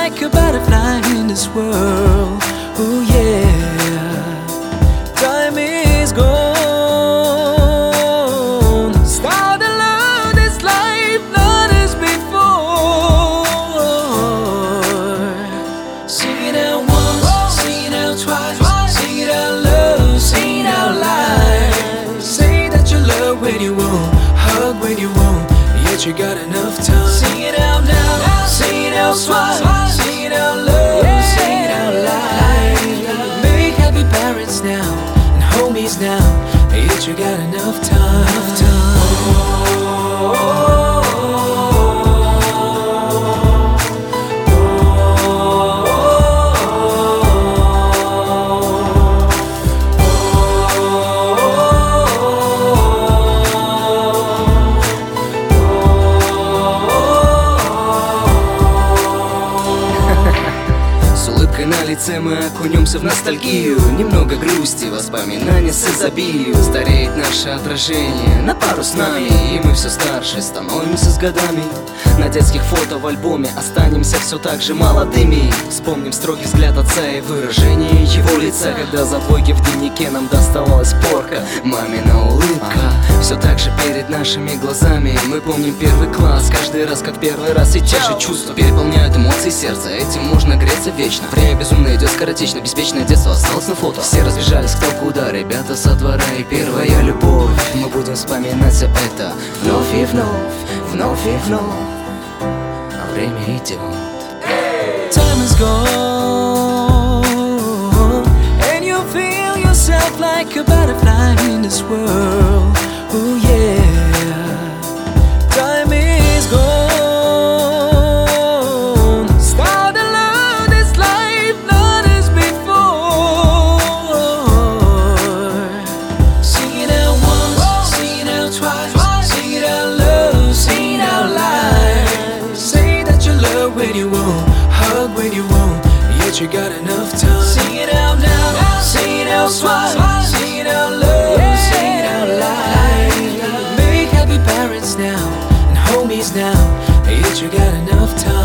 like a butterfly in this world. Oh yeah, time is gone. Start to love this life not as before. Sing it out once, sing it out twice, sing it out loud, sing it out loud. Say that you love when you want, hug when you want, yet you got enough time. Sing it out now, sing it out twice, sing it out loud, sing it out loud. Make happy parents now and homies now, yet you got enough time. На лице мы окунемся в ностальгию, немного грусти, воспоминания с изобилию. Стареет наше отражение на пару с нами, и мы все старше становимся с годами. На детских фото в альбоме останемся все так же молодыми. Вспомним строгий взгляд отца и выражение его лица, когда за двойки в дневнике нам доставалась порка. Мамина улыбка все так же перед нашими глазами. Мы помним первый класс, каждый раз как первый раз, и те же чувства переполняют эмоции сердца. Этим можно греться вечно. Время безумно идет скоротечно, беспечное детство осталось на фото. Все разбежались кто куда, ребята со двора и первая любовь. Мы будем вспоминать все это вновь и вновь, вновь и вновь. А время идет. Time is gone, and you feel yourself like a butterfly in this world. Oh yeah, time is gone. Start to love this life not as before. Sing it out once, sing it out twice, sing it out loud, sing it out loud. Say that you love when you want, hug when you want, yet you got enough time. Sing it out now, sing it out twice, sing it out loud, sing it out loud. Make happy parents now and homies now, yet you got enough time.